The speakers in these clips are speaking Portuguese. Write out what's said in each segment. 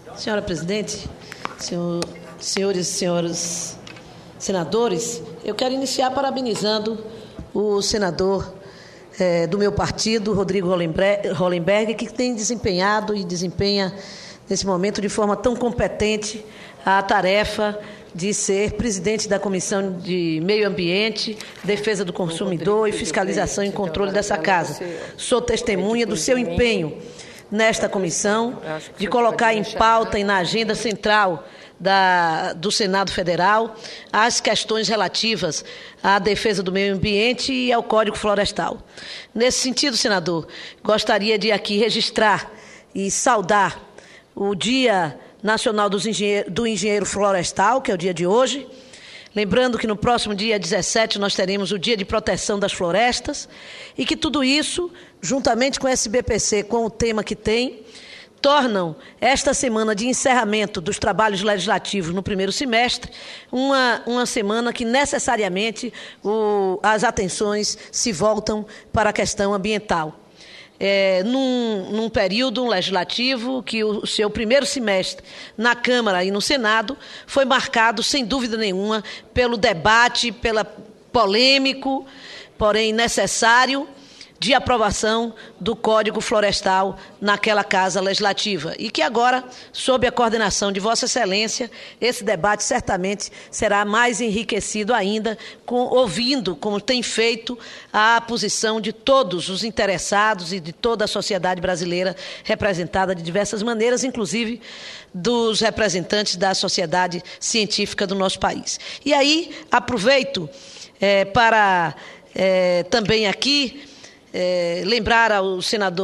Senhora presidente, senhores e senhoras senadores, eu quero iniciar parabenizando o senador do meu partido, Rodrigo Hollenberg, que tem desempenhado e desempenha, nesse momento, de forma tão competente, a tarefa de ser presidente da Comissão de Meio Ambiente, Defesa do Consumidor e Fiscalização e Controle dessa casa. Sou testemunha do seu empenho nesta comissão, de colocar em pauta e na agenda central do Senado Federal as questões relativas à defesa do meio ambiente e ao Código Florestal. Nesse sentido, senador, gostaria de aqui registrar e saudar o Dia Nacional do Engenheiro Florestal, que é o dia de hoje, lembrando que no próximo dia 17 nós teremos o Dia de Proteção das Florestas e que tudo isso, juntamente com o SBPC, com o tema que tem, tornam esta semana de encerramento dos trabalhos legislativos no primeiro semestre uma semana que necessariamente as atenções se voltam para a questão ambiental. Num período legislativo que o seu primeiro semestre na Câmara e no Senado foi marcado, sem dúvida nenhuma, pelo debate, pela polêmico, porém necessário, de aprovação do Código Florestal naquela Casa Legislativa. E que agora, sob a coordenação de Vossa Excelência, esse debate certamente será mais enriquecido ainda, ouvindo, como tem feito, a posição de todos os interessados e de toda a sociedade brasileira, representada de diversas maneiras, inclusive dos representantes da sociedade científica do nosso país. E aí, aproveito para também aqui lembrar ao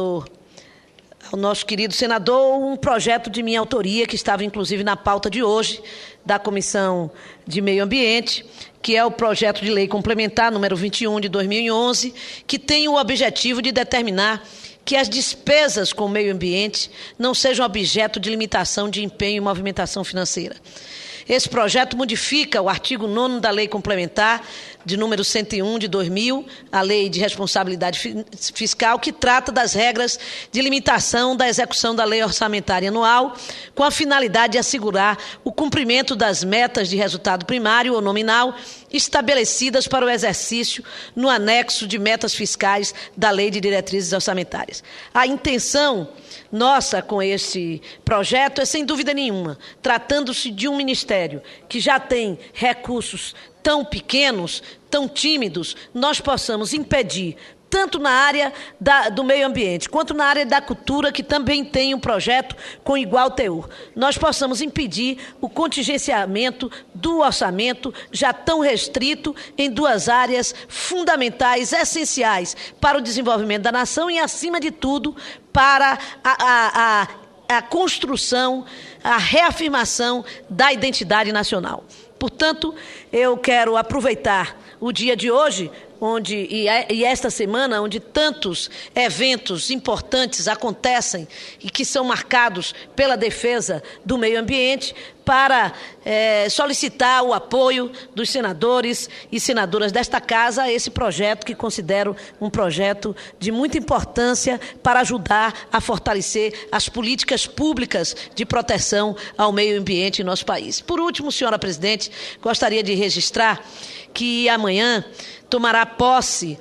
nosso querido senador, um projeto de minha autoria, que estava inclusive na pauta de hoje, da Comissão de Meio Ambiente, que é o projeto de lei complementar número 21 de 2011, que tem o objetivo de determinar que as despesas com o meio ambiente não sejam objeto de limitação de empenho e movimentação financeira. Esse projeto modifica o artigo 9º da Lei Complementar, de número 101 de 2000, a Lei de Responsabilidade Fiscal, que trata das regras de limitação da execução da Lei Orçamentária Anual, com a finalidade de assegurar o cumprimento das metas de resultado primário ou nominal estabelecidas para o exercício no anexo de metas fiscais da Lei de Diretrizes Orçamentárias. A intenção nossa com esse projeto é, sem dúvida nenhuma, tratando-se de um ministério que já tem recursos tão pequenos, tão tímidos, nós possamos impedir, tanto na área do meio ambiente, quanto na área da cultura, que também tem um projeto com igual teor, nós possamos impedir o contingenciamento do orçamento já tão restrito em duas áreas fundamentais, essenciais para o desenvolvimento da nação e, acima de tudo, para a construção, a reafirmação da identidade nacional. Portanto, eu quero aproveitar o dia de hoje, e esta semana, onde tantos eventos importantes acontecem e que são marcados pela defesa do meio ambiente, para solicitar o apoio dos senadores e senadoras desta casa a esse projeto, que considero um projeto de muita importância para ajudar a fortalecer as políticas públicas de proteção ao meio ambiente em nosso país. Por último, senhora presidente, gostaria de registrar que amanhã tomará posse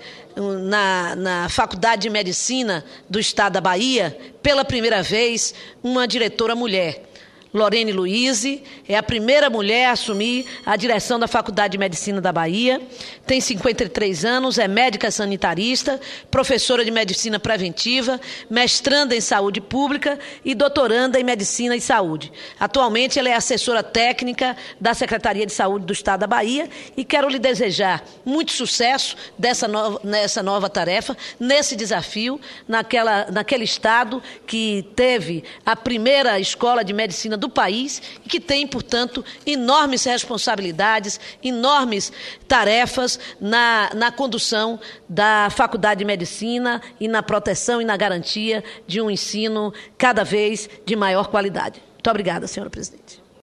na Faculdade de Medicina do Estado da Bahia, pela primeira vez, uma diretora mulher. Lorene Luize é a primeira mulher a assumir a direção da Faculdade de Medicina da Bahia, tem 53 anos, é médica sanitarista, professora de Medicina Preventiva, mestranda em Saúde Pública e doutoranda em Medicina e Saúde. Atualmente, ela é assessora técnica da Secretaria de Saúde do Estado da Bahia e quero lhe desejar muito sucesso nessa nova tarefa, nesse desafio, naquele estado que teve a primeira escola de medicina do país e que tem, portanto, enormes responsabilidades, enormes tarefas na condução da Faculdade de Medicina e na proteção e na garantia de um ensino cada vez de maior qualidade. Muito obrigada, senhora presidente.